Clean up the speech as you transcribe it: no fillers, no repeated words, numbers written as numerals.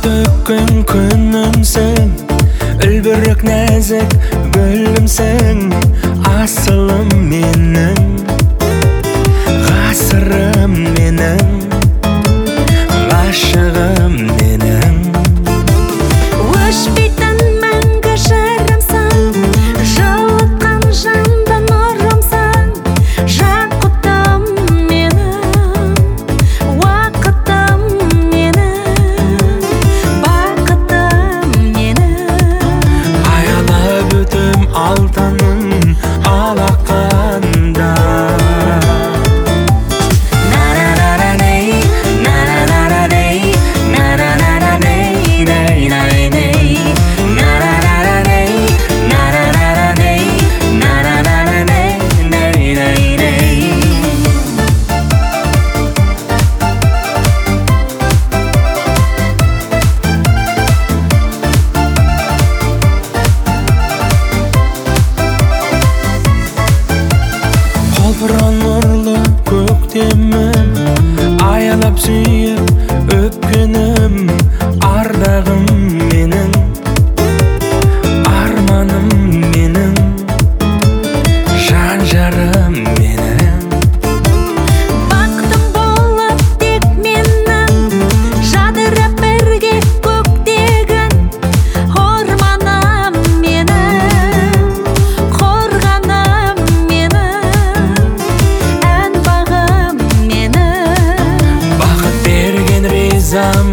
төккен күнімсің, үлбірік нәзік гүлімсің, асылым менің, ғасырым менің, ғашығым менің. Өшпейтін мәңгі жырымсың, жылытқан жанды нұрымсың, жақұтым менің, уақытым менің, бақытым менің. Аялап өтім алтының алақанда. Құлпырған нұрлы көктемім, аялап сүйіп өпкенім, ардағым менің, арманым менің, жан жарым менің. Бақытым болып тек менің, жадырап бірге көктегін, орманым менің, қорғаным менің, ән бағым менің. Бақыт берген ризам